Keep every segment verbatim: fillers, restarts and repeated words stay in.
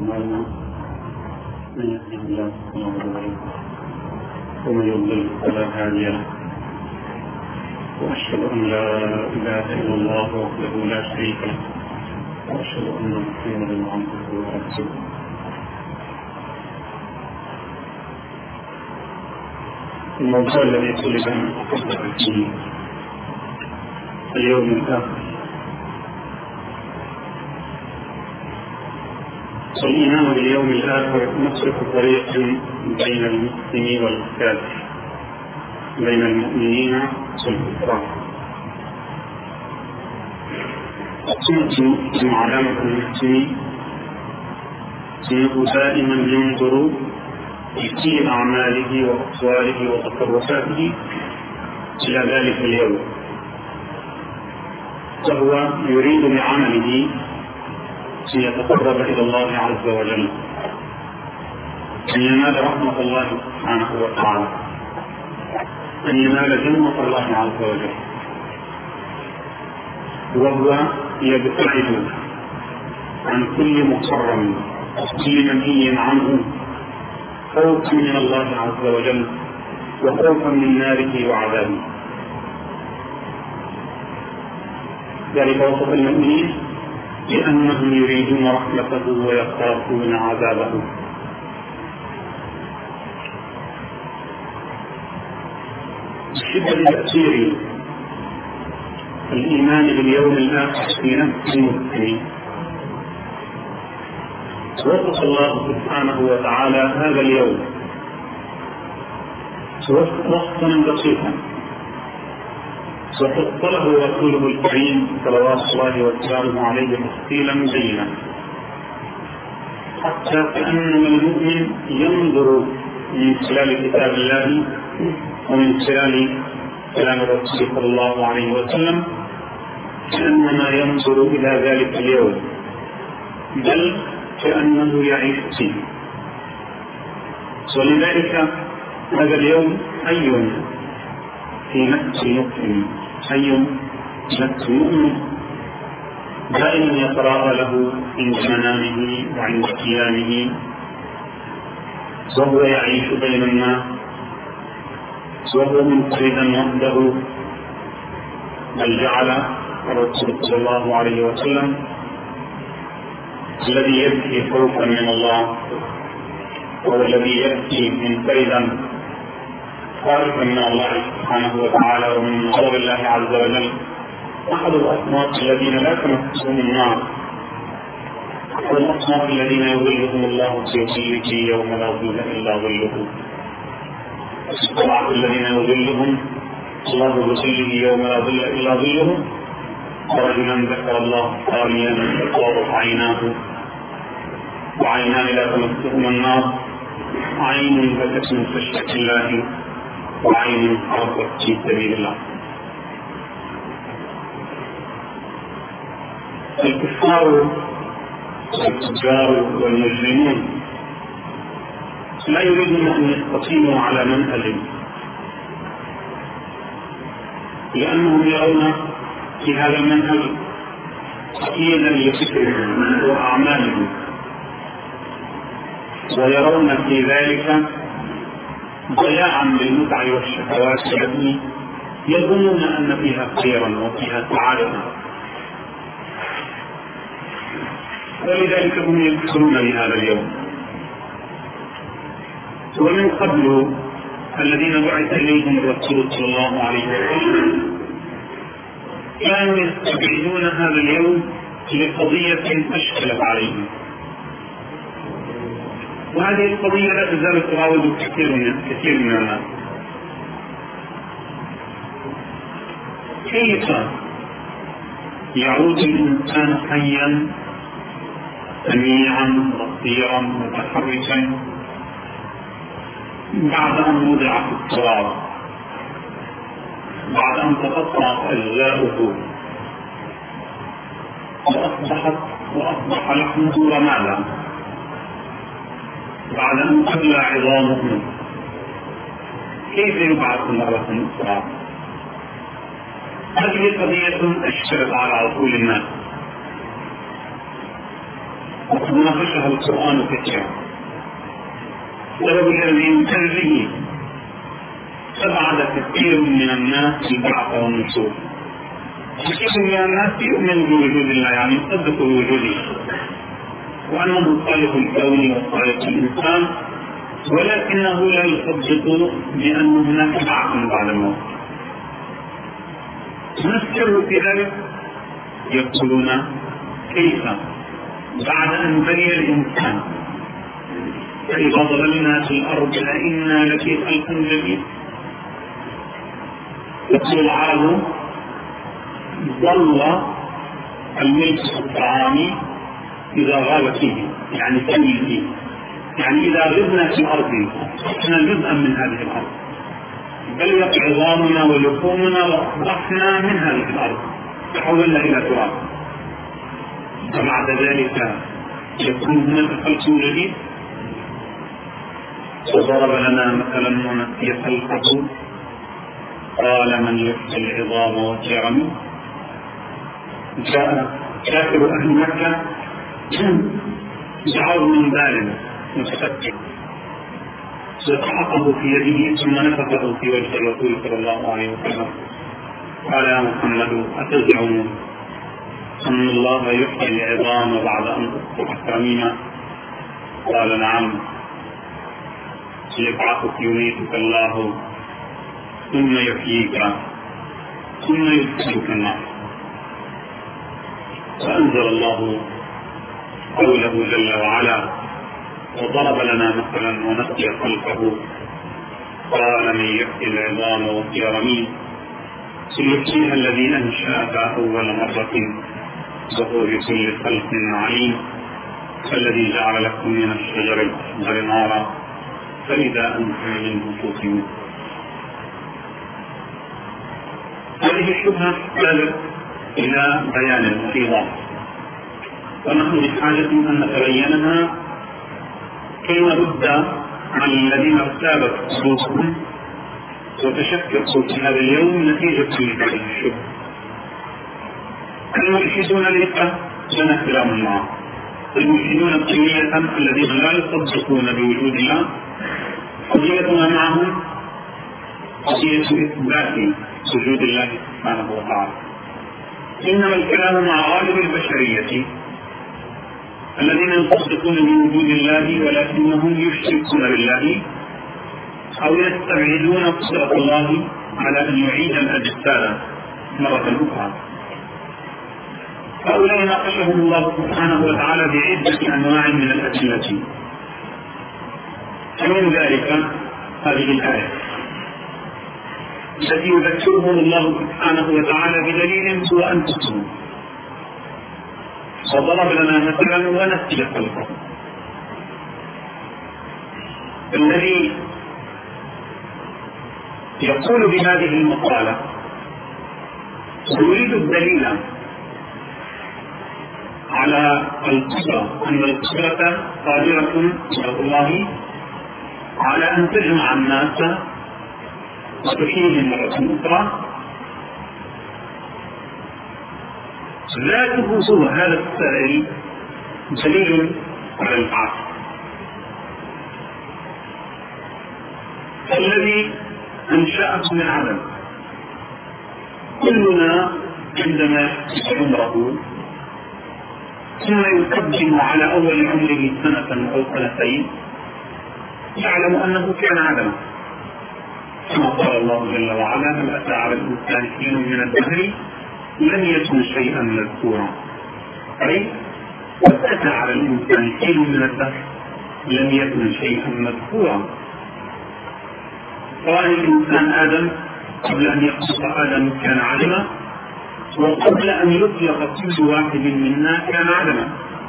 أعمالنا من يهده الله فلا مضل له ومن يضلل فلا هادي له، وأشهد أن لا إله إلا الله وحده لا شريك له، وأشهد أن محمدا عبده ورسوله. الموضوع الذي طلب أن أتحدث فيه اليوم الآخر الإيمان باليوم الآخر نسلك طريق بين المسلم والكافر، بين المؤمنين والكفار. السنة علامة المسلم أنه دائما ينظر في أعماله وأقواله وتصرفاته إلى ذلك اليوم، وهو يريد بعمله أن يتقرب إلى الله عز وجل، أن ينال رحمة الله سبحانه وتعالى، أن ينال جنة الله عز وجل، وهو يبتعد عن كل محرم وكل منهي عنه خوفا من الله عز وجل وخوفا من ناره وعذابه. ذلك وصف المؤمنين لأنهم يريدون رحمته ويخافون عذابه. شدة تأثير الإيمان باليوم الآخر في نفس المسلمين وصف الله سبحانه وتعالى هذا اليوم وصفا بسيطا، وفصله رسوله الكريم صلوات الله وسلامه عليه تفصيلا بينا، حتى كأنما المؤمن ينظر من خلال كتاب الله ومن خلال كلام الرسول صلى الله عليه وسلم كأنما ينظر إلى ذلك اليوم، بل كأنه يعيش فيه. ولذلك هذا اليوم حي في نفس المؤمن، حي في نفس المؤمن دائما يتراءى له عند منامه وعند قيامه، وهو يعيش بين الناس وهو منفردا وحده، بل جعل الرسول صلى الله عليه وسلم الذي يبكي خوفا من الله هو الذي يبكي منفردا خائفا من الله سبحانه وتعالى ومن غضب الله عز وجل. أحد الأصناف الذين لا تمسهم النار والأصناف الذين يظلهم الله في ظله يوم لا ظل إلا ظله، السبعة الذين يظلهم الله بظله يوم لا ظل إلا ظله، ورجلا ذكر الله خاليا ففاضت عيناه وعينان لا تمسهما النار، عين بكت من خشية الله وعين حرقت في سبيل الله. الكفار والتجار والمجرمون لا يريدون أن يستقيموا على منهج، لأنهم يرون في هذا المنهج تقييدا لفكرهم وأعمالهم، ويرون في ذلك ضياعا للمتع والشهوات التي يظنون أن فيها خيرا وفيها سعادة، ولذلك هم يذكرون بهذا اليوم. ومن قبل الذين بعث إليهم الرسول صلى الله عليه وسلم كانوا يستبعدون هذا اليوم لقضية أشكلت عليهم، وهذه القضية لا تزال تراود كثير من كثير من الناس. كيف يعود الإنسان حيا سميعا بصيرا متحركا بعد أن وضع في التراب، بعد أن تقطعت أجزاؤه وأصبحت وأصبح لحمه رمادا، بعد أن تبلى عظامه، كيف يبعث مرة أخرى؟ هذه قضية أشكلت على عقول الناس، وقد ناقشها القرآن كثيرا. السبب الذي من أجله تبعد كثير من الناس البعث والنشور. كثير من الناس يؤمن بوجود الله، يعني يصدق بوجوده وأنه خالق الكون وخالق الإنسان، ولكنه لا يصدق بأن هناك بعث بعد الموت. ما السر في ذلك؟ يقولون كيف بعد أن بني الإنسان فإذا ضللنا في الأرض أئنا لفي خلق جديد. يقول العرب ضل الملك الطعام إذا غاب فيه، يعني سمي فيه، يعني إذا غبنا في الأرض أصبحنا جزءا من هذه الأرض، بل عظامنا ولحومنا وأصبحنا من هذه الأرض، تحولنا إلى تراب. فبعد ذلك يكون هناك خلق جديد. وضرب لنا مثلا ونسي خلقه قال من يحيي العظام وهي رميم. جاء كافر أهل مكة بعرض من بال متفكر وسحقه في يده ثم نفخه في وجه الرسول صلى الله عليه وسلم. قال يا محمد أتزعم أن الله يحيي العظام بعد أن تصبح رميما؟ قال نعم، يبعثك يميتك الله ثم يحييك ثم يدخلك النار. فأنزل الله قوله جل وعلا وضرب لنا مثلا ونسي خلقه قال من يحيي العظام وهي رميم سيحييها الذي أنشأها أول مرة وهو بكل خلق عليم. فالذي جعل لكم من الشجر الأخضر نارا فإذا أنتم منه توقدون. هذه الشبهة تحتاج إلى بيان وإيضاح، ونحن بحاجة أن نتبينها كي نرد على الذين ارتابت قلوبهم وتشككوا في هذا اليوم نتيجة لهذه الشبهة. الملحدون ليس لنا كلام معهم، الملحدون الطينية الذين لا يصدقون بوجود الله قضيتنا معهم قضية إثبات وجود الله سبحانه وتعالى. إنما الكلام مع غالب البشرية الذين يصدقون بوجود الله ولكنهم يشركون بالله أو يستبعدون قدرة الله على أن يعيد الأجساد مرة أخرى. هؤلاء ناقشهم الله سبحانه وتعالى بعدة أنواع من الأدلة، ومن ذلك هذه الآية التي يذكرهم الله سبحانه وتعالى بدليل هو أنفسهم. وضرب لنا مثلا ونسي خلقه. الذي يقول بهذه المقالة يريد الدليل على القدرة، أن القدرة قادرة من الله على أن تجمع الناس وتحييهم مرة أخرى. ذاته هو هذا السائل دليل على البعث. الذي أنشأه من عدم. كلنا عندما يحدث عمره ثم يقدم على أول عمره سنة أو سنتين يعلم أنه كان عدما، كما قال الله جل وعلا هل أتى على الإنسان حين من الدهر لم يكن شيئا مذكورا. أي قد أتى على الإنسان حين من الدهر لم يكن شيئا مذكورا. قال الإنسان آدم قبل أن يخلق آدم كان عدما، وقبل أن يطلق كل واحد منا كان عدما.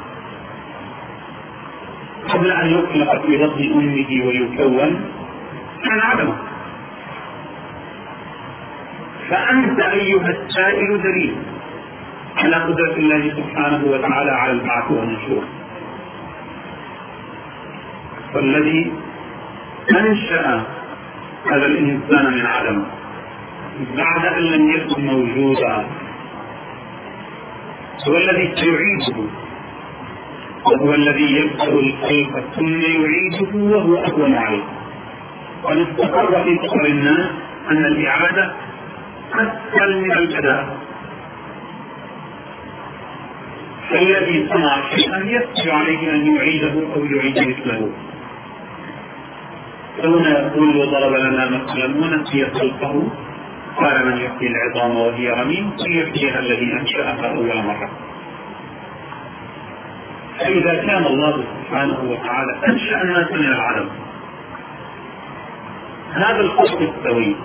قبل أن يطلق في بطن أمه ويكون كان عدما. فأنت أيها السائل دليل على قدرة الله سبحانه وتعالى على البعث والنشور. فالذي أنشأ هذا الإنسان من عدم بعد أن لم يكن موجودا هو الذي سيعيده وهو الذي يبدأ الخلق ثم يعيده وهو أهون عليه. قد استقر في فكر الناس أن الإعادة أسهل من البداء، فالذي صنع شيئا يسهل عليه أن يعيده أو يعيد مثله. فهنا يقول وضرب لنا مثلا ونسي خلقه قال من يحيي العظام وهي رميم فيحييها الذي أنشأها أول مرة. فإذا كان الله سبحانه وتعالى أنشأ الناس من العدم، هذا الخلق السوي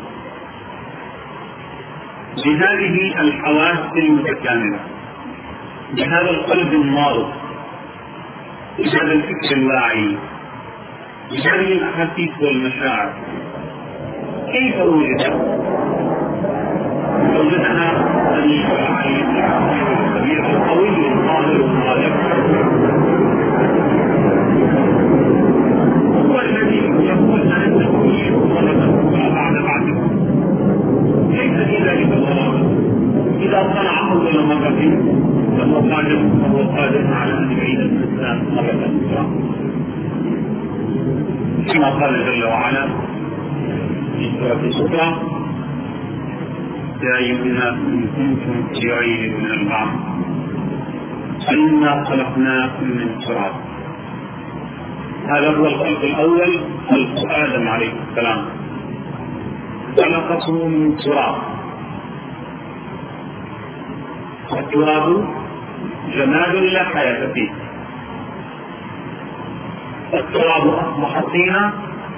بهذه الحواس المتكاملة، بهذا القلب الناضج، بهذا الفكر الواعي، بهذه الأحاسيس والمشاعر، كيف وجد؟ وجدها السميع العليم الخبير القوي الظاهر الغالب، هو الذي يقول أن التكوين ولد بعد بعده. ليس في ذلك الغرابة، إذا صنع أول مرة فهو قادر فهو قادر على أن يعيد الإنسان مرة أخرى، كما قال جل وعلا في سورة أخرى يا أيها الناس إن كنتم في ريب من البعث فإنا خلقناكم من تراب. هذا هو الخلق الأول، خلق آدم عليه السلام، خلقه من تراب. التراب جماد لا حياة فيه، التراب أصبح طينا،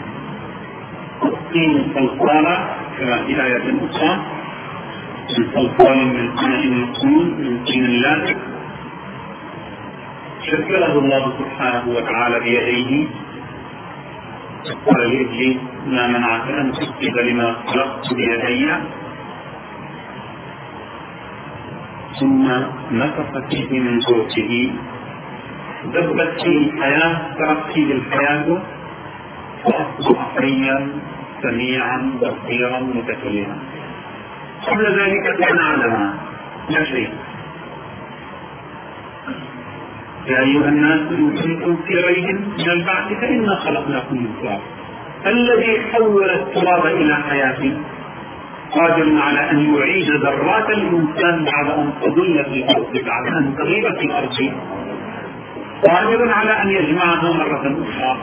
الطين صلصالا كما في آية أخرى، من صلصال من حمأ مسنون من طين لازق، شكله الله سبحانه وتعالى بيديه. قال لإبليس ما منعك أن تسجد لما خلقت بيدي؟ ثم نفخ فيه من روحه، دبت فيه الحياة، ترك فيه الحياة، فأصبح حيا سميعا بصيرا متكلما. قبل ذلك كان عدما لا شيء. يا أيها الناس إن كنتم في ريب من البعث فإنا خلقناكم من تراب. الذي حول التراب إلى حياة قادر على أن يعيد ذرات الإنسان بعد أن تضل في الأرض، بعد أن تغيب في الأرض، قادر على أن يجمعها مرة أخرى.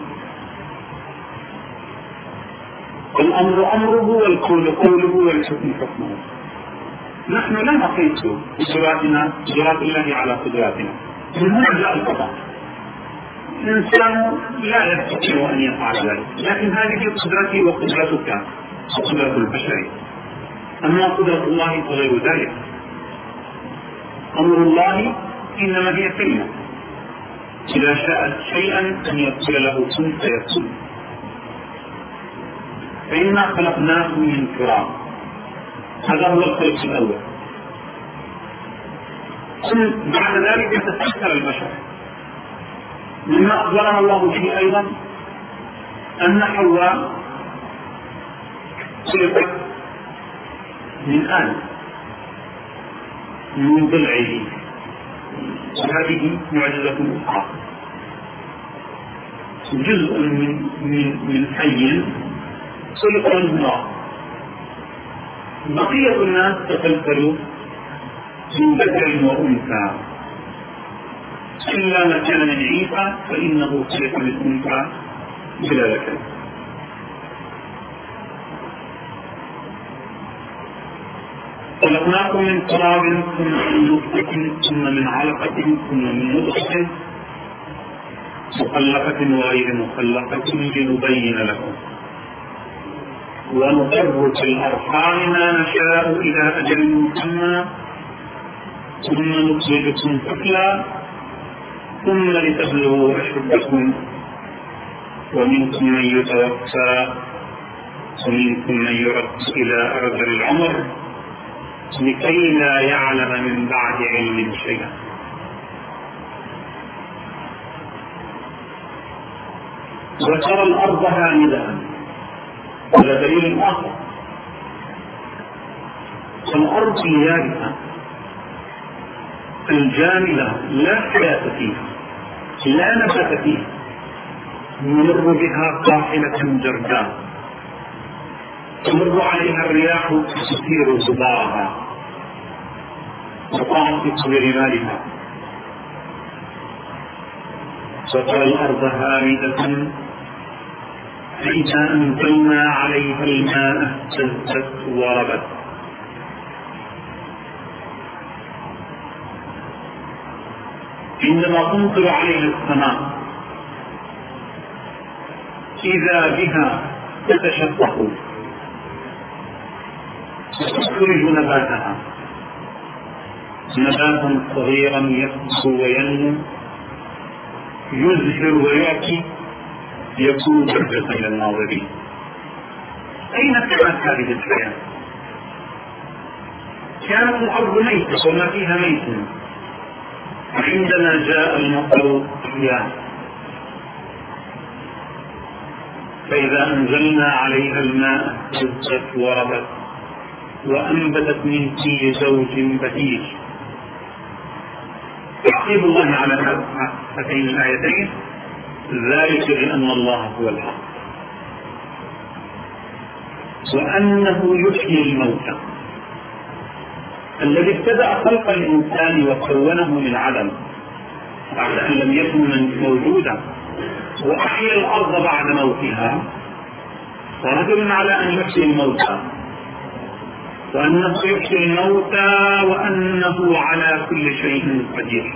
الأمر أمره والقول قوله والحكم حكمه. نحن لا نقيس قدراتنا قدرات الله على قدراتنا، من هنا جاء الخطأ. الإنسان لا يستطيع أن يفعل ذلك، لكن هذه قدرتي وقدرتك وقدرة البشر. أما قدرة الله فغير ذلك. أمر الله إنما هي كلمة، إذا شاءت شيئا أن يقول له كن فيكون. فإنا خلقناكم من تراب، هذا هو الخلق الأول. ثم بعد ذلك يتسلسل البشر. مما أخبرنا الله به أيضا أن حواء خلقت من آدم من ضلعه، وهذه معجزة أخرى. جزء من من من حي خلق من نار. بقية الناس تسلسلوا من ذكر وأنثى، إلا ما كان من عيسى فإنه خلق من أنثى بلا ذكر. خلقناكم من تراب ثم من نطفة ثم من علقة ثم من مضغة مخلقة وغير مخلقة لنبين لكم ونقر في الأرحام ما نشاء إلى أجل مسمى ثم نخرجكم طفلا ثم لتبلغوا أشدكم ومنكم من يتوفى ومنكم من يرد إلى أرذل العمر لكي لا يعلم من بعد علم شيئا. وترى الأرض هامدة، هذا دليل آخر. الأرض اليابسة الجامدة لا حياة فيها، لا نبات فيه، يمر بها قافلة جرداء تمر عليها الرياح تثير غبارها وتعصف برمالها، وترى الأرض هامدة فإذا أنزلنا عليها الماء اهتزت وربت. عندما تمطر عليها السماء إذا بها تتشقق وتخرج نباتها، نباتا صغيرا يكبر وينمو يزهر ويعطي يكون بهجة للناظرين. أين كانت هذه الحياة؟ كانت الأرض ميتة وما فيها ميت، عندما جاء المطر أحياها، فإذا أنزلنا عليها الماء اهتزت وربت وأنبتت من كل زوج بهيج. تعقيب الله على هاتين الآيتين ذلك بأن الله هو الحق وأنه يحيي الموتى، الذي ابتدأ خلق الإنسان وكونه من عدم بعد أن لم يكن موجودا، وأحيا الأرض بعد موتها، ورجل على أن يحيي الموتى، وأنه يحيي الموتى وأنه على كل شيء قدير،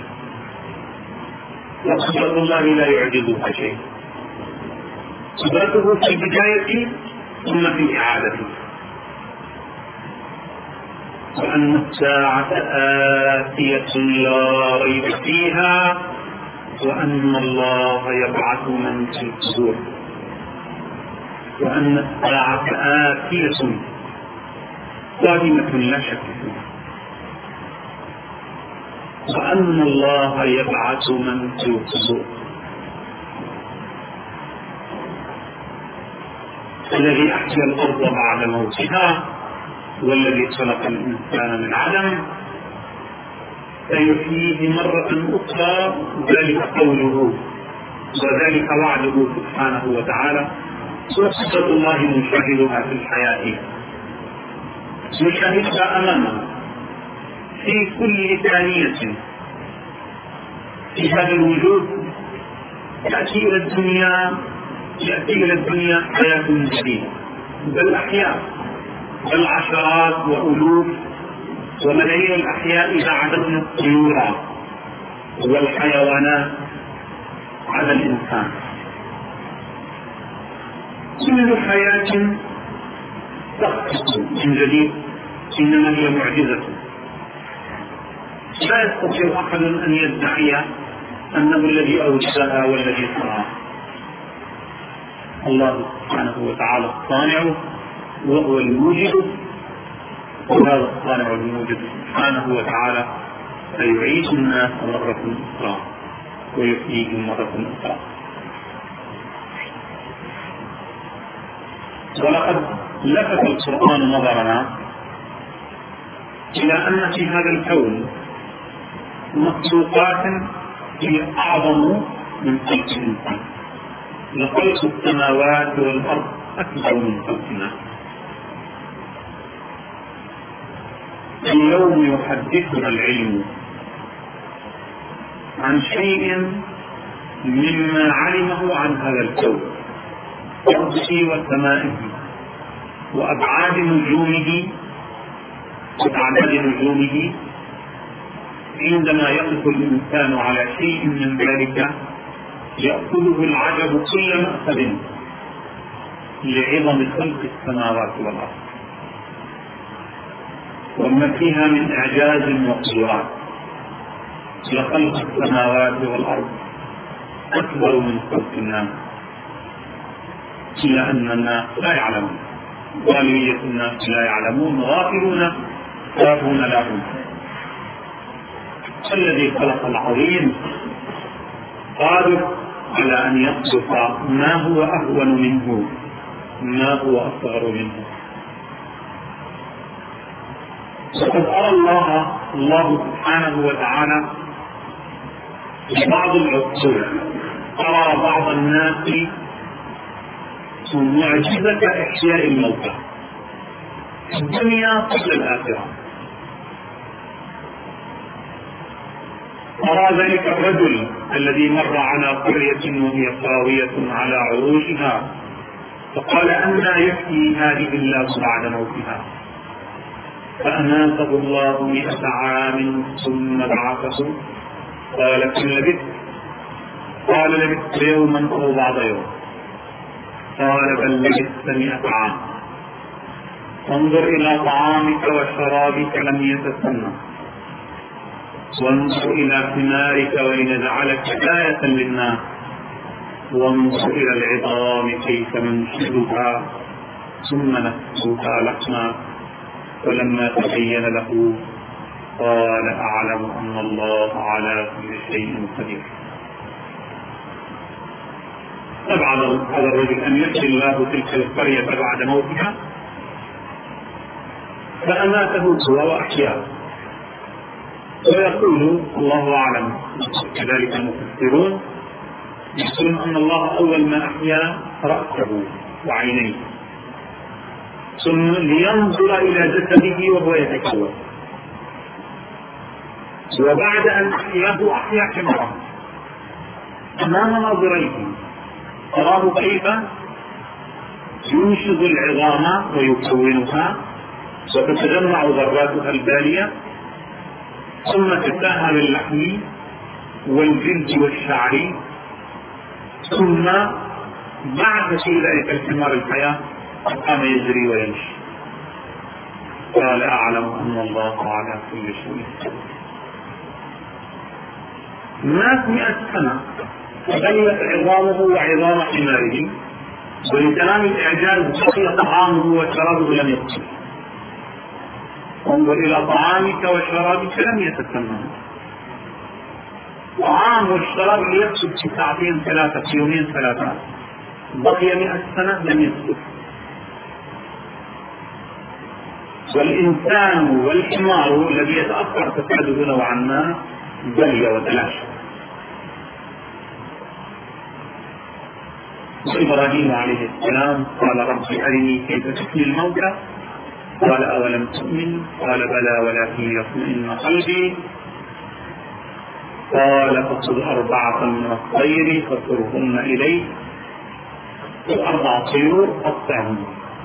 وقدرة الله لا يعجزها شيء، قدرته في البداية ثم في الإعادة، وأن الساعة آتية لا ريب فيها وأن الله يبعث من في القبور، وأن الساعة آتية قادمة لا شك فيها، وأن الله يبعث من في القبور. الذي أحيا الأرض بعد موتها والذي خلق الإنسان من عدم سيحييه مرة أخرى، ذلك قوله وذلك وعده سبحانه وتعالى، وقدرة الله نشاهدها في الحياة، نشاهدها أمامنا في كل ثانية في هذا الوجود. يأتي إلى الدنيا يأتي إلى الدنيا حياة جديدة، بل أحياء، بل عشرات وألوف وملايين الأحياء إذا عددنا الطيور والحيوانات على الإنسان. كل حياة تخطط من جديد، إنما هي معجزة. لا يستطيع أحد أن يدعي أنه الذي أوجدها والذي صنعها. الله سبحانه وتعالى الصانع وهو الموجد، وهذا الصانع الموجد سبحانه وتعالى سيعيد الناس مرة أخرى ويحييهم مرة أخرى. ولقد لفت القرآن نظرنا إلى أن في هذا الكون مخلوقات هي أعظم من خلق الإنسان، لخلق السماوات والأرض أكبر من خلقنا. اليوم يحدثنا العلم عن شيء مما علمه عن هذا الكون، أرضه وسمائه وأبعاد نجومه وأعداد نجومه. عندما يقف الإنسان على شيء من ذلك يأخذه العجب كل مأخذ لعظم خلق السماوات والأرض وما فيها من إعجاز وقدرات. لخلق السماوات والأرض أكبر من خلق الناس، إلا أن الناس لا يعلمون، غالبية الناس لا يعلمون، غافلون غافلون لهم. الذي خلق العظيم قادر على أن يخلق ما هو أهون منه، ما هو أصغر منه. وقد أرى الله الله سبحانه وتعالى بعض العقول ترى بعض الناس معجزة إحياء الموتى في الدنيا قبل الآخرة. أرى ذلك الرجل الذي مر على قرية وهي خاوية على عروشها فقال: أنى يحيي هذه الله بعد موتها؟ فأماته الله مئة عام ثم بعثه. قال: كم لبثت؟ قال: لبثت يوما أو بعض يوم. قال: بل لبثت مئة عام. انظر إلى طعامك وشرابك لم يتسنى، وانظر إلى ثمارك ولنجعلك آية للناس، وانظر إلى العظام كيف ننشدها ثم نكسوها لحما. ولما تبين له قال: أعلم أن الله على كل شيء قدير. أبعد هذا الرجل أن يحيي الله تلك القرية بعد موتها، فأماته هو وأحياه. ويقول الله أعلم كذلك المفسرون يقولون أن الله أول ما أحيا رأسه وعينيه ثم لينظر إلى جسده وهو يتكون، وبعد أن أحياه أحيا حماره أمام ناظريه تراه كيف ينشز العظام ويكونها وتتجمع ذراتها البالية ثم تتاهى باللحم والجلد والشعر، ثم بعد في ذلك الحمار الحياة قام يجري ويمشي. قال: أعلم أن الله على كل شيء قدير. مات مئة سنة فبلت عظامه وعظام حماره، ولتمام الإعجاز بقي طعامه وشرابه لم يبقى. انظر إلى طعامك وشرابك لم يتسنى. طعام والشراب يفسد في ساعتين ثلاثة في يومين ثلاثة، بقي مئة سنة لم يفسد. والإنسان والحمار الذي يتأثر فساده نوعا ما بلي وتلاشى. وإبراهيم عليه السلام قال: رب أرني كيف تحيي الموتى؟ قال: أولم تؤمن؟ قال: بلى ولكن ليطمئن قلبي. قال: فخذ أربعة من الطير فصرهن إليك، أربع طيور قطعهن،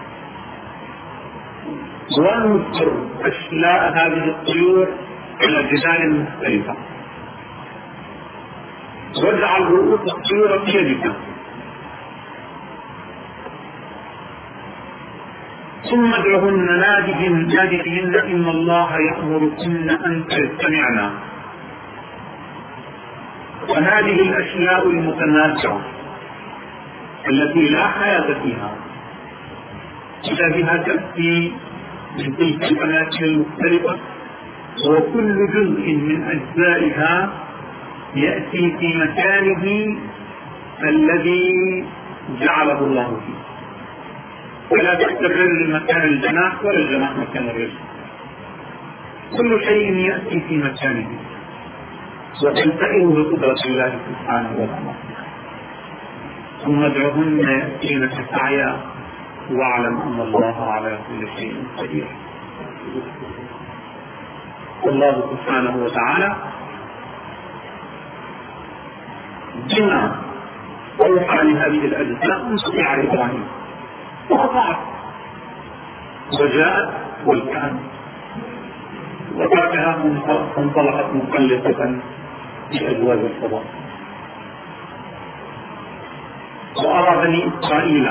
وانثر أشلاء هذه الطيور على جدال مختلفة، واجعل رؤوس الطيور بيدك، ثم ادعهن نادهن إن الله يأمركن أن تستمعنا. وهذه الأشياء المتنازعة التي لا حياة فيها إذا بها تأتي من تلك الأماكن المختلفة، وكل جزء من أجزائها يأتي في مكانه الذي جعله الله فيه، ولا تستمر مكان الجناح ولا الجناح مكان الرجل، كل شيء يأتي في مكانه وتلتئم بقدرة الله سبحانه وتعالى. ثم ادعهن يأتينك سعيا واعلم أن الله على كل شيء قدير. الله سبحانه وتعالى بما أوحى لهذه الأجزاء مستطيع إبراهيم وأطاعت وجاءت والكان وتركها انطلقت مقلقة في أجواز الفضاء. وأرى بني إسرائيل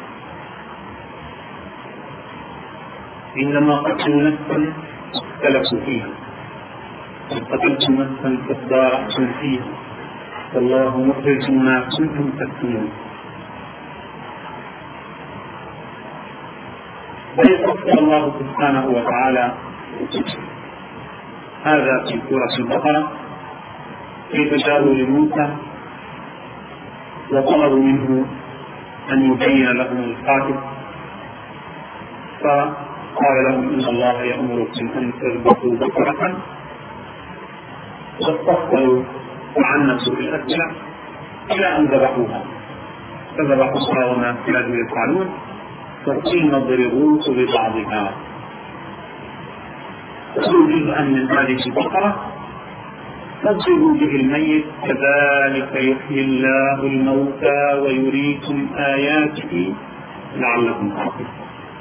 إنما قتلوا نفسا اختلفوا فيها، قتلتم نفسا فادارأتم فيها والله مخرج ما كنتم تكتمون. ويقول الله سبحانه وتعالى هذا في سورة البقرة كيف جاءوا لموسى وطلبوا منه أن يبين لهم القاتل، فقال لهم إن الله يأمركم أن تذبحوا بقرة، واستقبلوا تعنتوا بالأسئلة إلى أن ذبحوها، فذبحوها وما كانوا يفعلون، فقيل اضربوه ببعضها، خذوا جزءا من هذه البقرة فاضربوا به الميت، كذلك يحيي الله الموتى ويريكم آياته لعلكم تعقلون.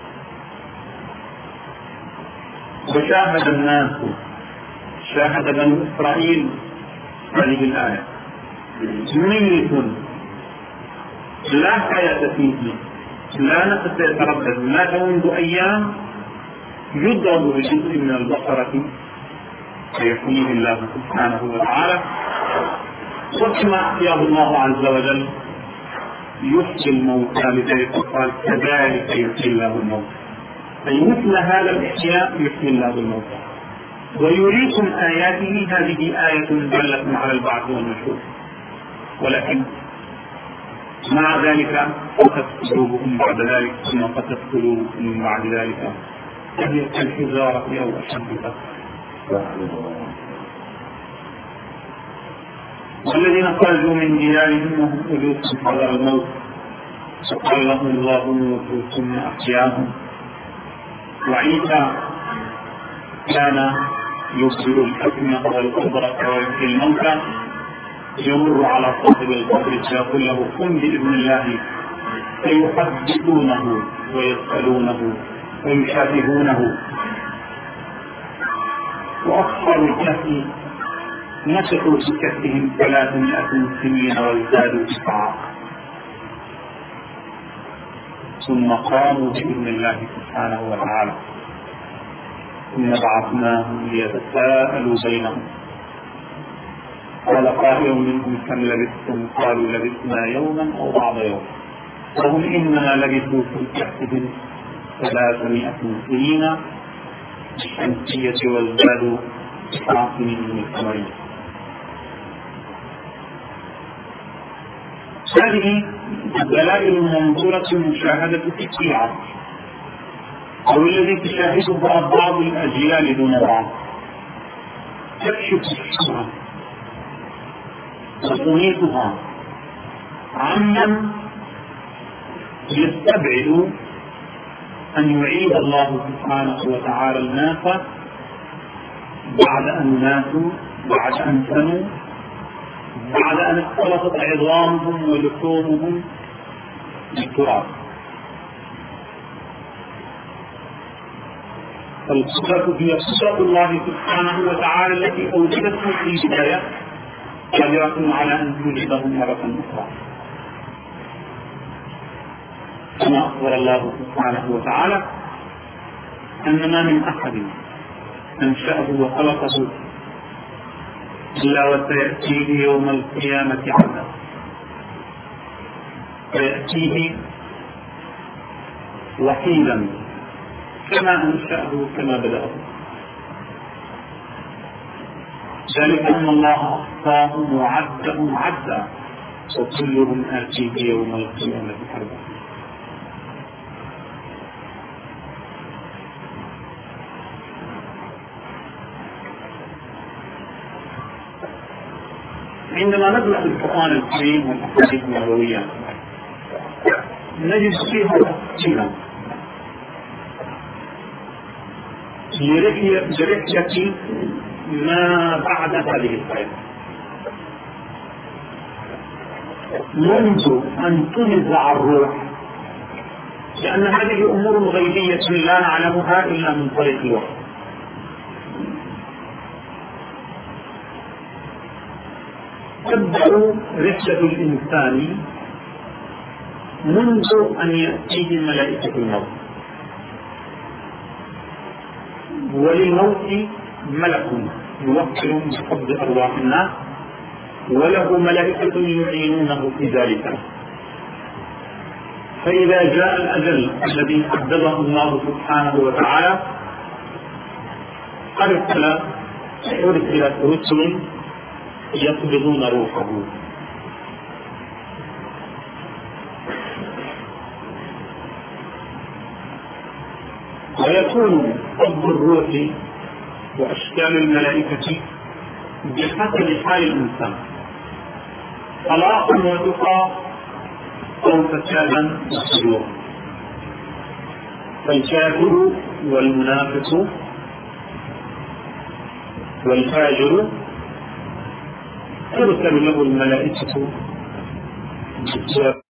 وشاهد الناس، شاهد بنو إسرائيل هذه الآية، ميت لا حياة فيه، لا نفس يتردد، مات منذ أيام، يضرب بجزء من البقرة فيحييه الله سبحانه وتعالى، وكما أحياه الله عز وجل يحيي الموتى، لذلك قال كذلك يحيي الله الموتى، أي مثل هذا الإحياء يحيي الله الموتى ويريكم آياته. هذه آية دالة على البعث والنشور، ولكن مع ذلك قست قلوبهم بعد ذلك، ثم قست قلوبهم من بعد ذلك، فهي كالحجارة أو أشد قسوة. والذين خرجوا من ديارهم وهم ألوف حذر الموت فقال لهم الله موتوا ثم أحياهم. وعيسى كان يبصر الأكمة والأبرص ويحيي الموتى، يمر على صاحب القبر فيقول له قم بإذن الله، فيحدثونه ويسألونه ويشابهونه. وأصحاب الكهف نشطوا في كهفهم ثلاثمائة سنين وازدادوا تسعة، ثم قاموا بإذن الله سبحانه وتعالى، ثم بعثناهم ليتساءلوا بينهم. قال قائل منهم كم لبثتم؟ قالوا لبثنا يوما أو بعض يوم، وهم إنما لبثوا في كهفهم ثلاثمائة سنين بالشمسية وازدادوا تسع سنين من القمرية. هذه الدلائل المنظورة المشاهدة في كل عصر، أو الذي تشاهده بعض الأجيال دون بعض، تكشف الشبهة وتميتها عمن يستبعد أن يعيد الله سبحانه وتعالى الناس بعد أن ماتوا، بعد أن سنوا، بعد أن اختلطت عظامهم ولحومهم بالتراب. فالقدرة هي قدرة الله سبحانه وتعالى التي أوجدته في البداية، قادرة على أن توجدهم مرة أخرى، كما أخبر الله سبحانه وتعالى أن ما من أحد أنشأه وخلقه إلا وسيأتيه يوم القيامة عبدا، فيأتيه وحيدا كما أنشأه كما بدأه، ذلك أن الله أخفاهم وعدهم عدا، وكلهم آتيه يوم القيامة فردا. عندما نبدأ بالقرآن الكريم والأحاديث النبوية نجد فيها تفصيلا لرحلة ما بعد هذه الآية، منذ أن تنزع الروح، لأن هذه أمور غيبية لا نعلمها إلا من طريق الوحي. تبدأ رحلة الإنسان منذ أن يأتيه ملائكة الموت، وللموت ملك يوكل بقبض أرواح الناس، وله ملائكة يعينونه في ذلك. فإذا جاء الأجل الذي حدده الله سبحانه وتعالى أرسل أرسلت رسل يقبضون روحه، ويكون قبض الروح وأشكال الملائكة بحسب حال الإنسان. طلاقا وتقى أو فسادا وفجورا. فالكافر والمنافق والفاجر ترسل له الملائكة